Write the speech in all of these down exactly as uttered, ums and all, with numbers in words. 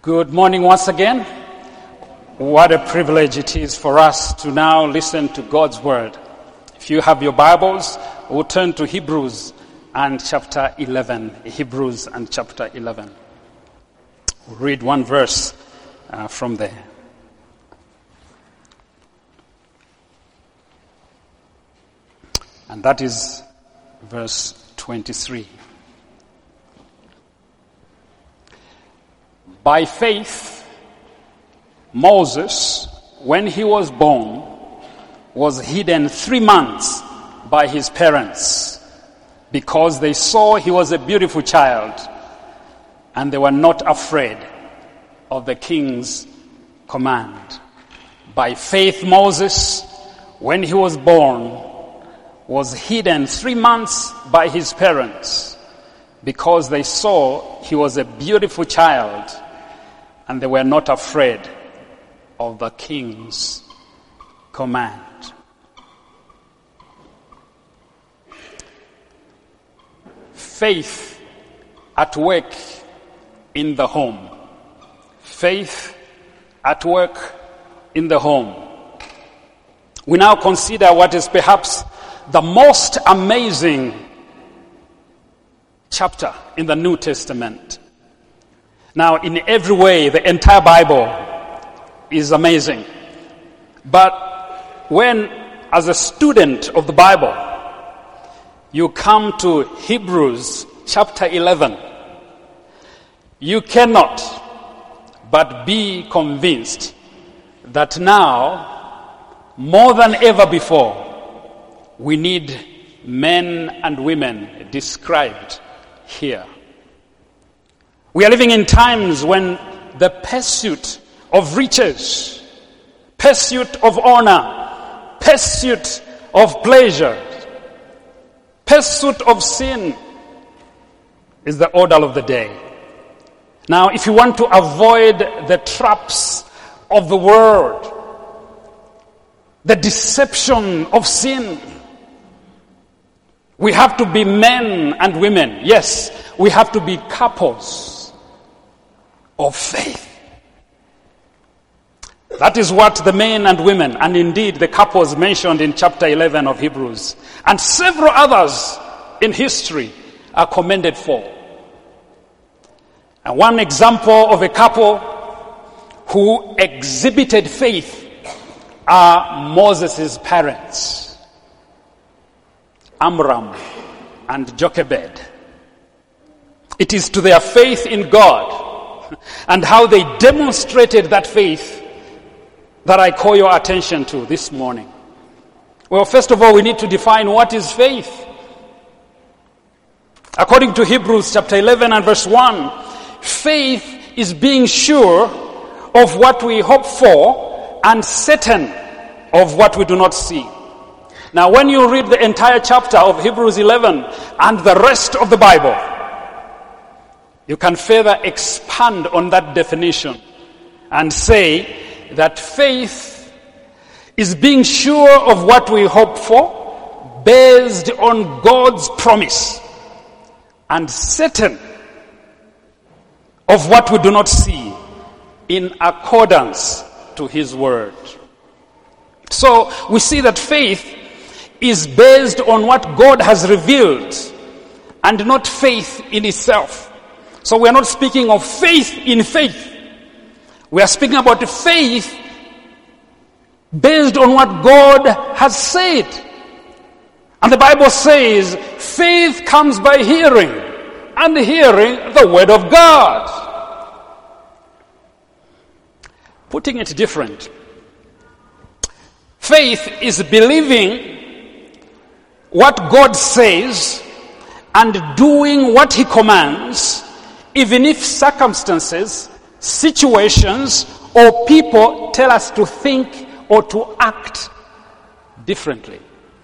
Good morning once again. What a privilege it is for us to now listen to God's word. If you have your Bibles, we'll turn to Hebrews and chapter eleven. Hebrews and chapter eleven. We'll read one verse uh, from there. And that is verse twenty-three. By faith, Moses, when he was born, was hidden three months by his parents because they saw he was a beautiful child and they were not afraid of the king's command. By faith, Moses, when he was born, was hidden three months by his parents because they saw he was a beautiful child and they were not afraid of the king's command. Faith at work in the home. Faith at work in the home. We now consider what is perhaps the most amazing chapter in the New Testament. Now, in every way, the entire Bible is amazing. But when, as a student of the Bible, you come to Hebrews chapter eleven, you cannot but be convinced that now, more than ever before, we need men and women described here. We are living in times when the pursuit of riches, pursuit of honor, pursuit of pleasure, pursuit of sin is the order of the day. Now, if you want to avoid the traps of the world, the deception of sin, we have to be men and women. Yes, we have to be couples of faith. That is what the men and women, and indeed the couples mentioned in chapter eleven of Hebrews, and several others in history are commended for. And one example of a couple who exhibited faith are Moses' parents, Amram and Jochebed. It is to their faith in God and how they demonstrated that faith that I call your attention to this morning. Well, first of all, we need to define what is faith. According to Hebrews chapter eleven and verse one, faith is being sure of what we hope for and certain of what we do not see. Now, when you read the entire chapter of Hebrews eleven and the rest of the Bible, you can further expand on that definition and say that faith is being sure of what we hope for based on God's promise and certain of what we do not see in accordance to His word. So we see that faith is based on what God has revealed and not faith in itself. So we are not speaking of faith in faith. We are speaking about faith based on what God has said. And the Bible says faith comes by hearing, and hearing the word of God. Putting it different, faith is believing what God says and doing what He commands, even if circumstances, situations, or people tell us to think or to act differently.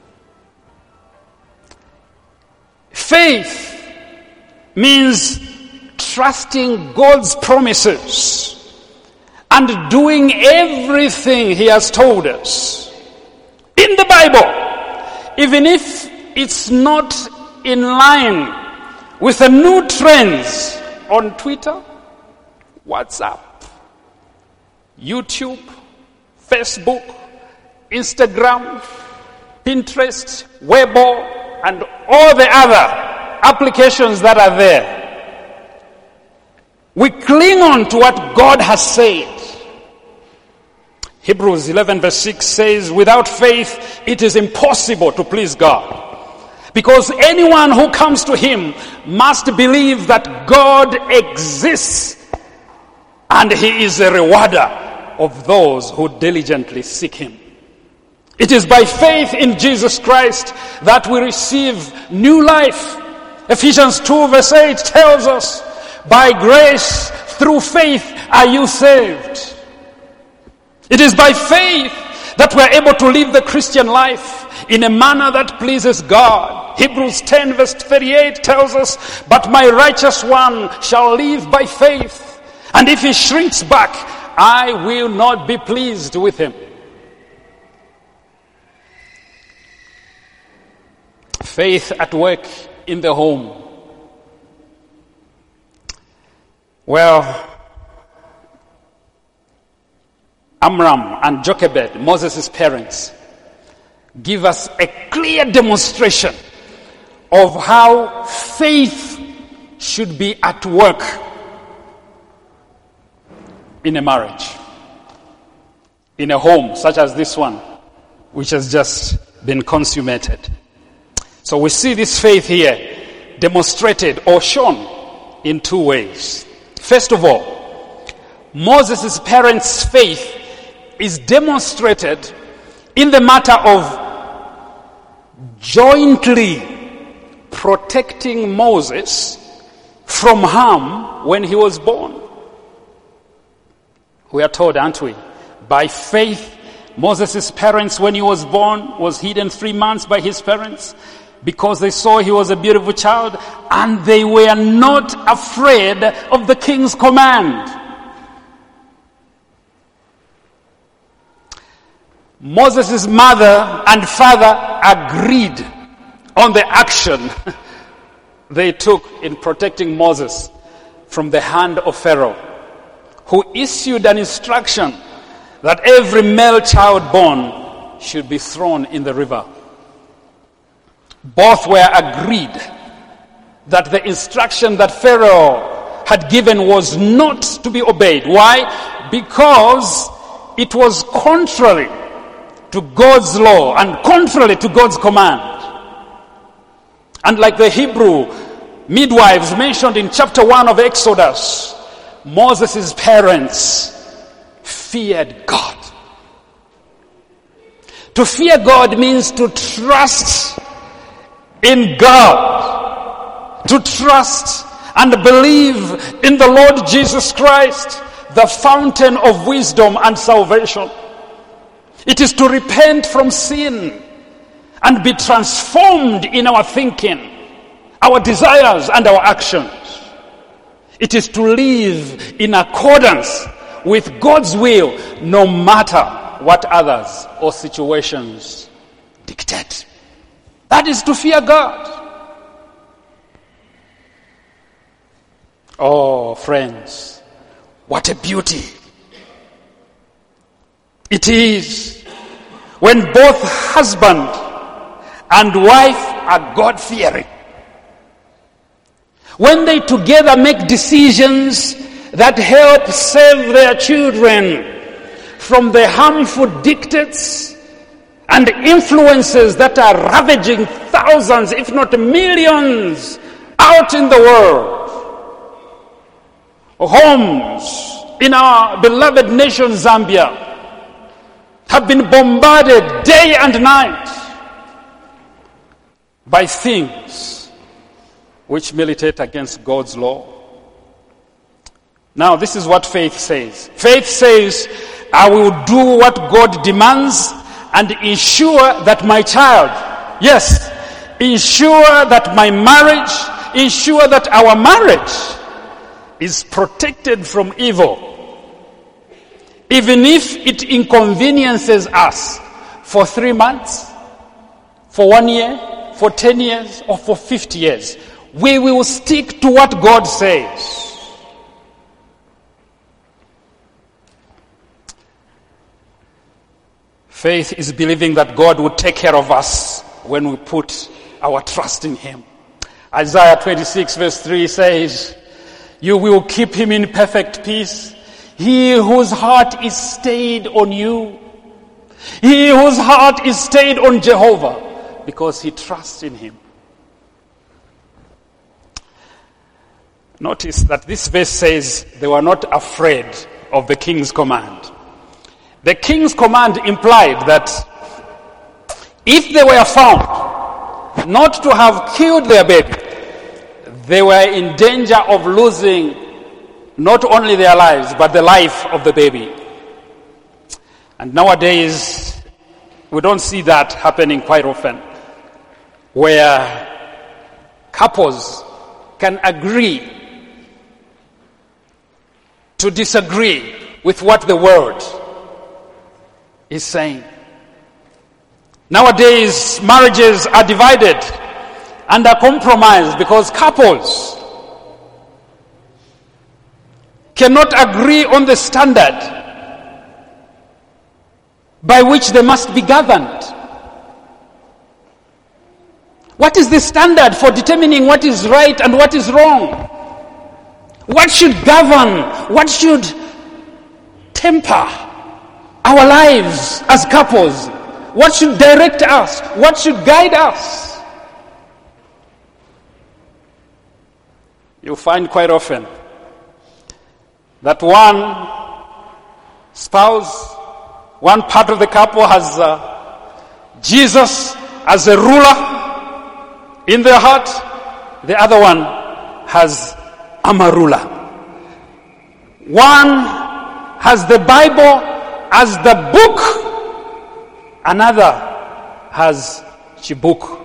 Faith means trusting God's promises and doing everything He has told us in the Bible, even if it's not in line with the new trends on Twitter, WhatsApp, YouTube, Facebook, Instagram, Pinterest, Weibo, and all the other applications that are there. We cling on to what God has said. Hebrews eleven verse six says, without faith it is impossible to please God. Because anyone who comes to him must believe that God exists and he is a rewarder of those who diligently seek him. It is by faith in Jesus Christ that we receive new life. Ephesians two verse eight tells us, by grace through faith are you saved. It is by faith that we are able to live the Christian life in a manner that pleases God. Hebrews ten verse thirty-eight tells us, but my righteous one shall live by faith, and if he shrinks back, I will not be pleased with him. Faith at work in the home. Well, Amram and Jochebed, Moses' parents, give us a clear demonstration of how faith should be at work in a marriage, in a home such as this one, which has just been consummated. So we see this faith here demonstrated or shown in two ways. First of all, Moses' parents' faith is demonstrated in the matter of jointly protecting Moses from harm when he was born. We are told, aren't we? By faith, Moses' parents, when he was born, was hidden three months by his parents because they saw he was a beautiful child, and they were not afraid of the king's command. Moses' mother and father agreed on the action they took in protecting Moses from the hand of Pharaoh, who issued an instruction that every male child born should be thrown in the river. Both were agreed that the instruction that Pharaoh had given was not to be obeyed. Why? Because it was contrary to God's law and contrary to God's command. And like the Hebrew midwives mentioned in chapter one of Exodus, Moses' parents feared God. To fear God means to trust in God, to trust and believe in the Lord Jesus Christ, the fountain of wisdom and salvation. It is to repent from sin and be transformed in our thinking, our desires and our actions. It is to live in accordance with God's will, no matter what others or situations dictate. That is to fear God. Oh, friends, what a beauty it is when both husband and wife are God-fearing. When they together make decisions that help save their children from the harmful dictates and influences that are ravaging thousands, if not millions, out in the world. Homes in our beloved nation, Zambia, have been bombarded day and night by things which militate against God's law. Now, this is what faith says. Faith says, I will do what God demands and ensure that my child, yes, ensure that my marriage, ensure that our marriage is protected from evil, even if it inconveniences us for three months, for one year, for ten years, or for fifty years. We will stick to what God says. Faith is believing that God will take care of us when we put our trust in him. Isaiah twenty-six verse three says, you will keep him in perfect peace, he whose heart is stayed on you. He whose heart is stayed on Jehovah, because he trusts in him. Notice that this verse says they were not afraid of the king's command. The king's command implied that if they were found not to have killed their baby, they were in danger of losing not only their lives, but the life of the baby. And nowadays, we don't see that happening quite often, where couples can agree to disagree with what the world is saying. Nowadays, marriages are divided and are compromised because couples cannot agree on the standard by which they must be governed. What is the standard for determining what is right and what is wrong? What should govern? What should temper our lives as couples? What should direct us? What should guide us? You find quite often that one spouse, one part of the couple has uh, Jesus as a ruler in their heart. The other one has Amarula. One has the Bible as the book. Another has Chibuk.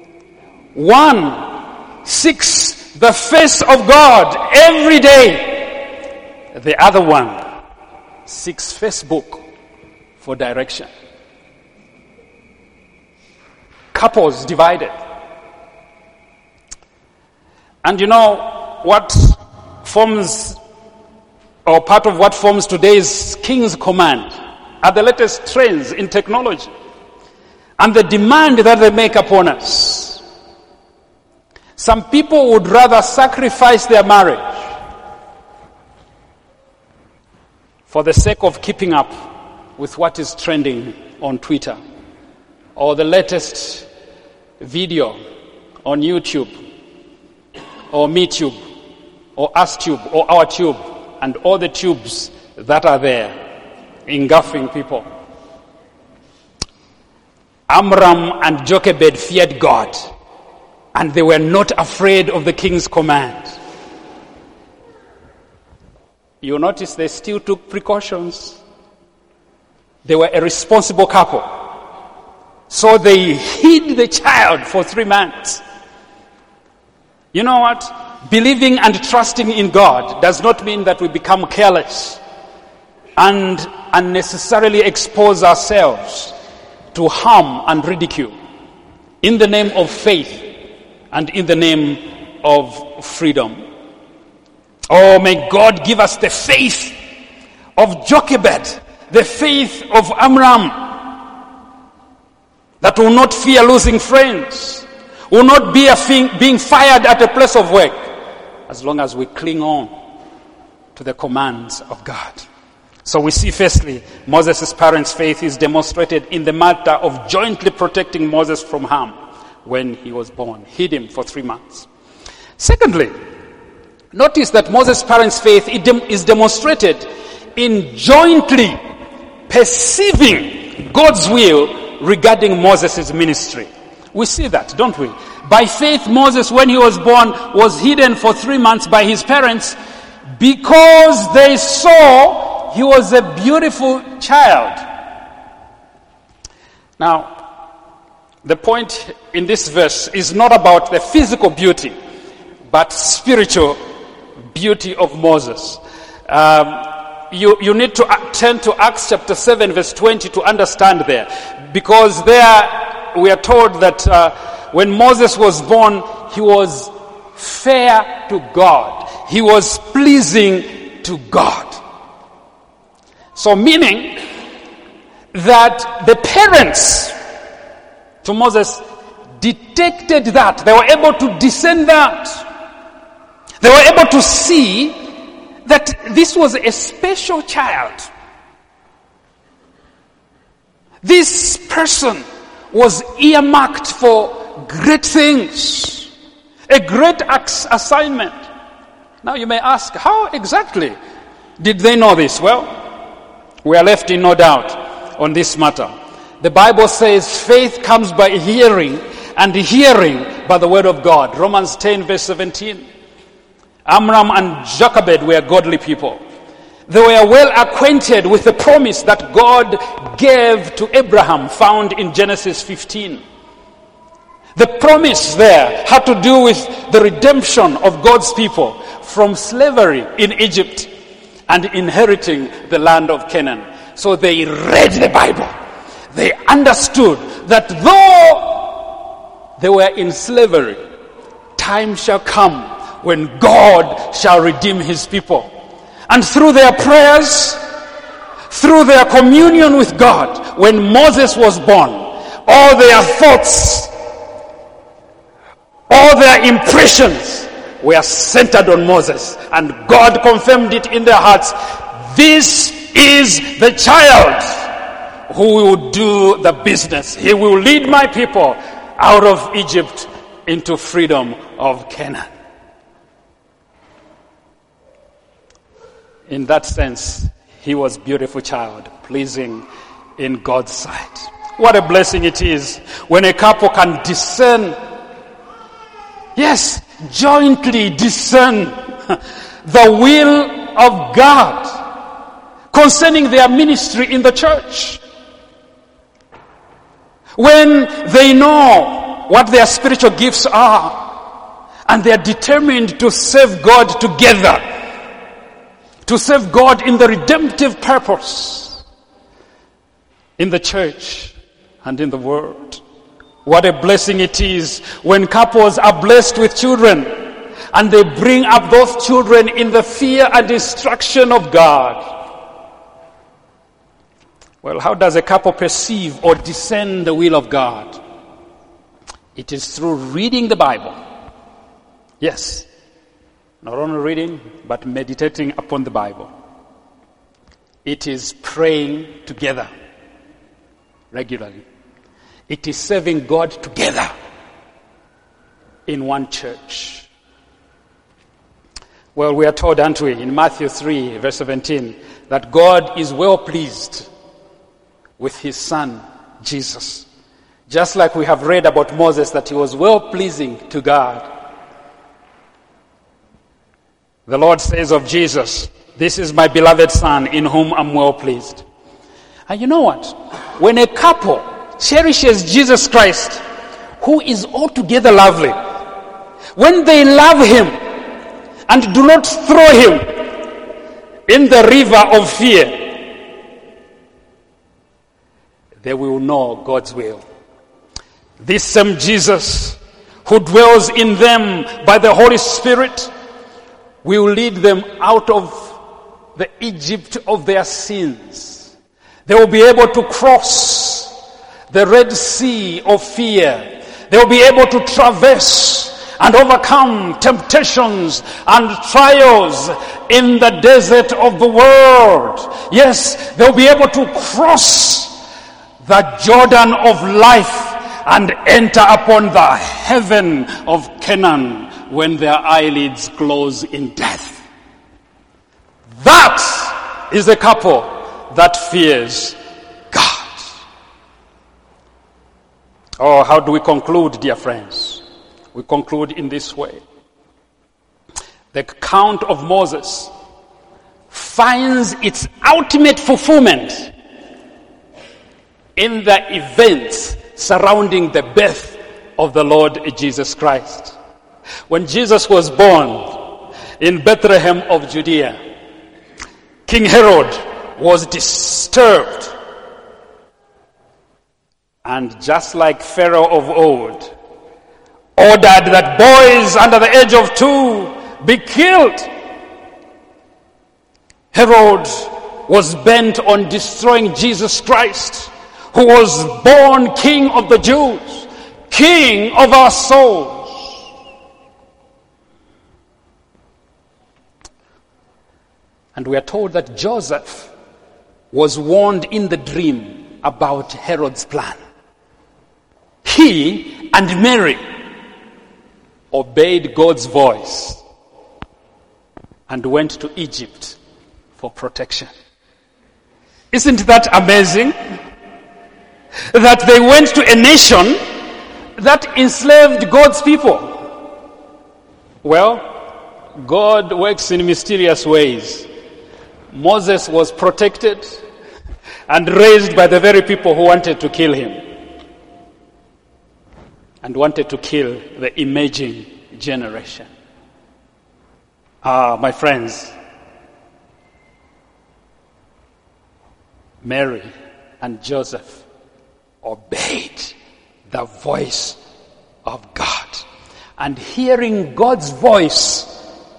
One seeks the face of God every day. The other one seeks Facebook for direction. Couples divided. And you know what forms, or part of what forms today's king's command are the latest trends in technology and the demand that they make upon us. Some people would rather sacrifice their marriage for the sake of keeping up with what is trending on Twitter or the latest video on YouTube or MeTube or UsTube or OurTube and all the tubes that are there engulfing people. Amram and Jochebed feared God, and they were not afraid of the king's command. You notice they still took precautions. They were a responsible couple. So they hid the child for three months. You know what? Believing and trusting in God does not mean that we become careless and unnecessarily expose ourselves to harm and ridicule in the name of faith and in the name of freedom. Oh, may God give us the faith of Jochebed, the faith of Amram, that will not fear losing friends, will not be a thing, being fired at a place of work, as long as we cling on to the commands of God. So we see firstly, Moses' parents' faith is demonstrated in the matter of jointly protecting Moses from harm when he was born, hid him for three months. Secondly, notice that Moses' parents' faith is demonstrated in jointly perceiving God's will regarding Moses' ministry. We see that, don't we? By faith, Moses, when he was born, was hidden for three months by his parents because they saw he was a beautiful child. Now, the point in this verse is not about the physical beauty, but spiritual beauty of Moses. Um, you, you need to turn to Acts chapter seven verse twenty to understand there. Because there we are told that uh, when Moses was born, he was fair to God. He was pleasing to God. So meaning that the parents to Moses detected that. They were able to discern that. They were able to see that this was a special child. This person was earmarked for great things, a great assignment. Now you may ask, how exactly did they know this? Well, we are left in no doubt on this matter. The Bible says faith comes by hearing, and hearing by the word of God. Romans ten verse seventeen. Amram and Jochebed were godly people. They were well acquainted with the promise that God gave to Abraham, found in Genesis fifteen. The promise there had to do with the redemption of God's people from slavery in Egypt and inheriting the land of Canaan. So they read the Bible. They understood that though they were in slavery, time shall come when God shall redeem his people. And through their prayers, through their communion with God, when Moses was born, all their thoughts, all their impressions were centered on Moses. And God confirmed it in their hearts. This is the child who will do the business. He will lead my people out of Egypt into freedom of Canaan. In that sense, he was a beautiful child, pleasing in God's sight. What a blessing it is when a couple can discern, yes, jointly discern the will of God concerning their ministry in the church. When they know what their spiritual gifts are, and they are determined to serve God together, to serve God in the redemptive purpose in the church and in the world. What a blessing it is when couples are blessed with children and they bring up those children in the fear and instruction of God. Well, how does a couple perceive or discern the will of God? It is through reading the Bible. Yes. Not only reading, but meditating upon the Bible. It is praying together regularly. It is serving God together in one church. Well, we are told, aren't we, in Matthew three, verse seventeen, that God is well pleased with his son, Jesus. Just like we have read about Moses, that he was well pleasing to God. The Lord says of Jesus, this is my beloved son in whom I'm well pleased. And you know what? When a couple cherishes Jesus Christ, who is altogether lovely, when they love him and do not throw him in the river of fear, they will know God's will. This same Jesus who dwells in them by the Holy Spirit will lead them out of the Egypt of their sins. They will be able to cross the Red Sea of fear. They will be able to traverse and overcome temptations and trials in the desert of the world. Yes, they will be able to cross the Jordan of life and enter upon the heaven of Canaan when their eyelids close in death. That is a couple that fears God. Oh, how do we conclude, dear friends? We conclude in this way. The account of Moses finds its ultimate fulfillment in the events surrounding the birth of the Lord Jesus Christ. When Jesus was born in Bethlehem of Judea, King Herod was disturbed. And just like Pharaoh of old, ordered that boys under the age of two be killed. Herod was bent on destroying Jesus Christ, who was born King of the Jews, King of our souls. And we are told that Joseph was warned in the dream about Herod's plan. He and Mary obeyed God's voice and went to Egypt for protection. Isn't that amazing? That they went to a nation that enslaved God's people. Well, God works in mysterious ways. Moses was protected and raised by the very people who wanted to kill him and wanted to kill the emerging generation. Ah, my friends, Mary and Joseph obeyed the voice of God. And hearing God's voice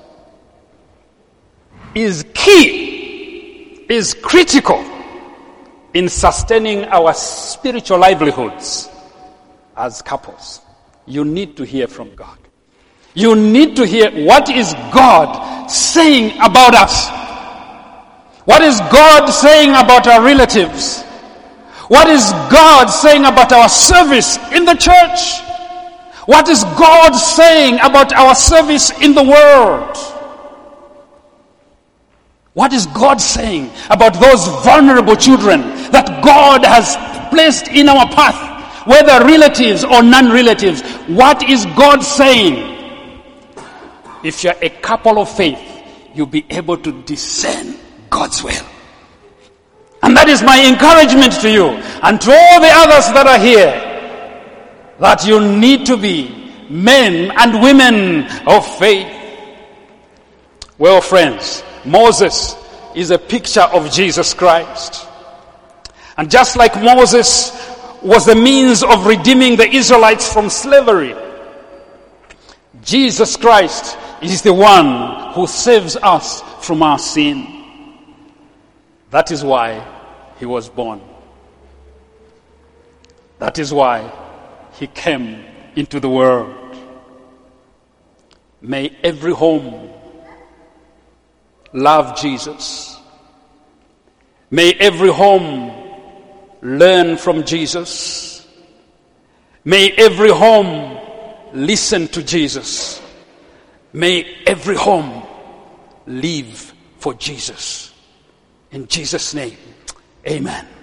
is key, is critical in sustaining our spiritual livelihoods as couples. You need to hear from God. You need to hear what is God saying about us. What is God saying about our relatives? What is God saying about our service in the church? What is God saying about our service in the world? What is God saying about those vulnerable children that God has placed in our path, whether relatives or non-relatives? What is God saying? If you're a couple of faith, you'll be able to discern God's will. And that is my encouragement to you and to all the others that are here, that you need to be men and women of faith. Well, friends, Moses is a picture of Jesus Christ. And just like Moses was the means of redeeming the Israelites from slavery, Jesus Christ is the one who saves us from our sin. That is why he was born. That is why he came into the world. May every home love Jesus. May every home learn from Jesus. May every home listen to Jesus. May every home live for Jesus. In Jesus' name, amen.